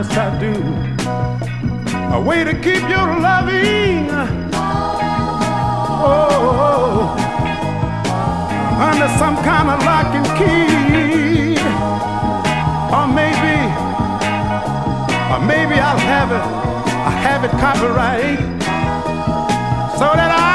yes I do. A way to keep your loving, oh, under some kind of lock and key. Or maybe I'll have it copyright so that